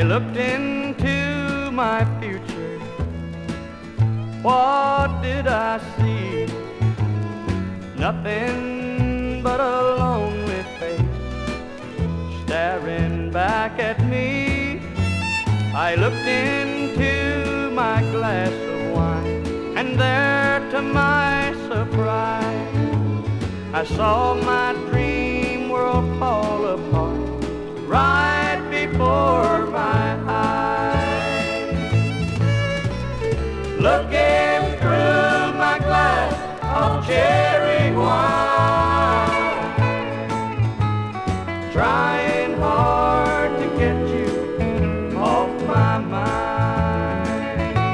looked into my future. What did I see? Nothing but a lonely face staring back at me. I looked into my glass of wine, and there to my surprise I saw my dream world fall apart right before my eyes. Looking through my glass of cherry wine,